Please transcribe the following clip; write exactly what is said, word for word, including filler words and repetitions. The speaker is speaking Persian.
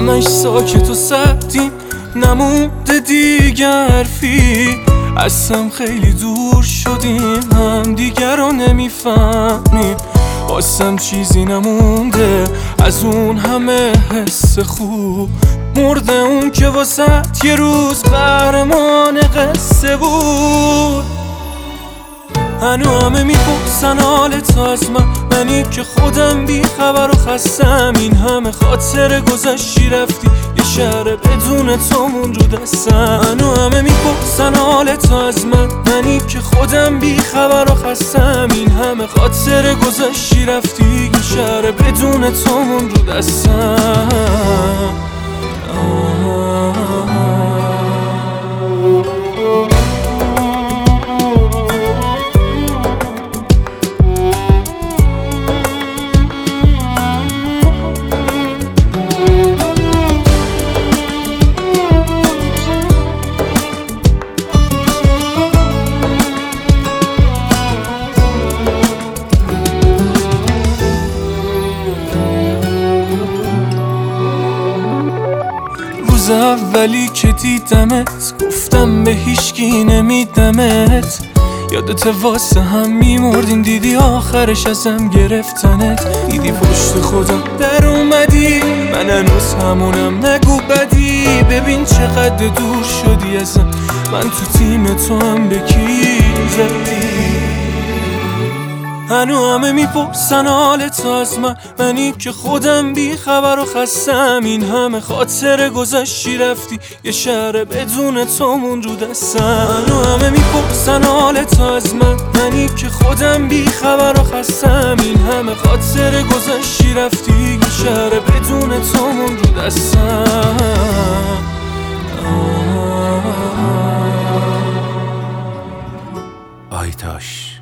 همش ساکت و سردیم، نمونده دیگر حرفی. اصلا خیلی دور شدیم، هم دیگر رو نمیفهمیم. واسم چیزی نمونده از اون همه حس خوب. مرده اون که واسه یه روز قهرمان قصه بود. هنو همه میپرسن حال تو از من، منی که خودم بی خبر و خستم. این همه خاطر گذشتی رفتی، یه شهر بدون تو مون رو دستم. هنو همه میپرسن حال تو از من، منی که خودم بی خبر و خستم. این همه خاطر گذشتی رفتی، یه شهر بدون تو مون رو دستم. روز اولی که دیدمت گفتم به هیچکی نمیدمت. یادت واسه هم میمردیم، دیدی آخرش ازم گرفتنت. دیدی پشت خودم در اومدی، من هنوز همونم، نگو بدی. ببین چقدر دور شدی ازم، من تو تیم تو هم به کی زدی. هنو همه میپرسن حال تو از من، منی که خودم بی خبر و خستم. این همه خاطر گذشتی رفتی، یه شهر بدون تو مون رو دستم. هنو همه میپرسن حال تو از من، منی که خودم بی خبر و خستم. این همه خاطر گذشتی رفتی، یه شهر بدون تو مون رو دستم. آیتاش